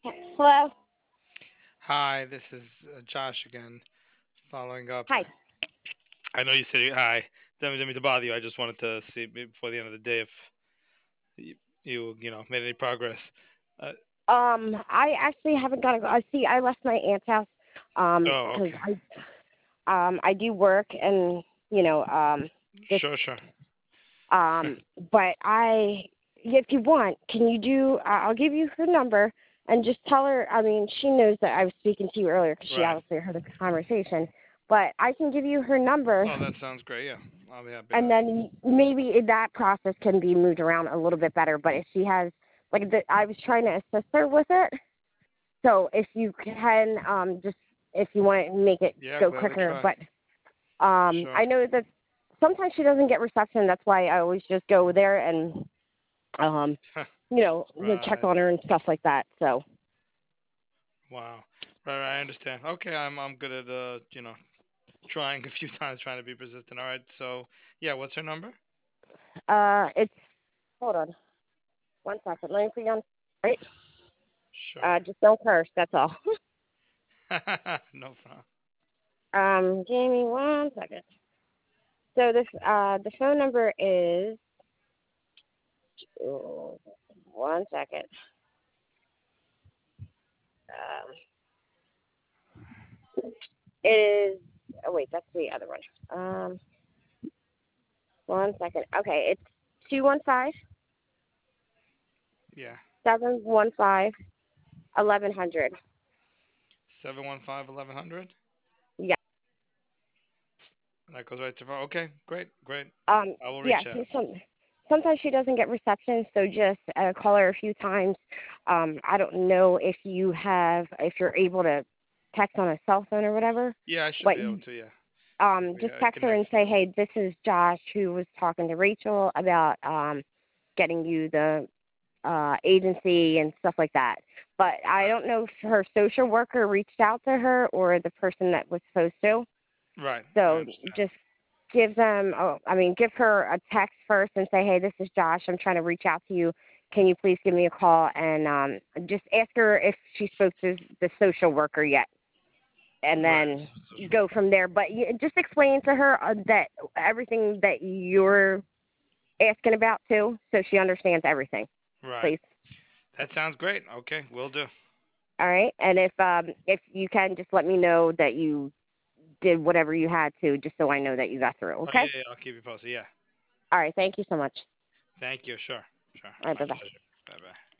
Hello. Hi, this is Josh again, following up. Hi. I know you said hi. Didn't mean to bother you. I just wanted to see before the end of the day if you made any progress. Uh, I actually haven't got. I see. I left my aunt's house. oh, Because okay. I do work and you know just Sure, sure. um. But if you want, can you do? I'll give you her number and just tell her. I mean, she knows that I was speaking to you earlier because she Right. obviously heard the conversation. But I can give you her number, Oh, that sounds great. Yeah, I'll be happy and to. then maybe that process can be moved around a little bit better. But if she has, I was trying to assist her with it. So if you can, just if you want to make it Yeah, go gladly quicker, try. but Sure. I know that sometimes she doesn't get reception. That's why I always just go there and um, check Right. on her and stuff like that. So Wow. Right. I understand. Okay, I'm good at trying a few times, trying to be persistent. All right. So yeah, what's her number? it's hold on one second. Let me put you on. Right. Sure. Just don't curse. That's all. No problem. Give me one second. So this the phone number is oh, one second. Um, it is. Oh wait, that's the other one. One second. Okay, it's 215 Yeah. 715 1100. 715-1100. Yeah. And that goes right to phone. Okay, great, great. I will Yeah. reach out. Sometimes she doesn't get reception, so just call her a few times. I don't know if you're able to text on a cell phone or whatever, Yeah, I should but be able to. Yeah, if we just text her and connect. say, hey, this is Josh who was talking to Rachel about getting you the agency and stuff like that. But I Right. don't know if her social worker reached out to her or the person that was supposed to. Right. I So understand. just give her a text first and say, hey, this is Josh. I'm trying to reach out to you. Can you please give me a call? And just ask her if she spoke to the social worker yet. And Right. then go from there. But just explain to her that everything that you're asking about too, so she understands everything, Right. please. That sounds great. Okay, will do. All right. And if you can just let me know that you did whatever you had to, just so I know that you got through. Oh Okay. yeah, yeah. I'll keep you posted. Yeah. All right. Thank you so much. Thank you. Sure. Sure. All right. My Bye bye. pleasure. Bye bye.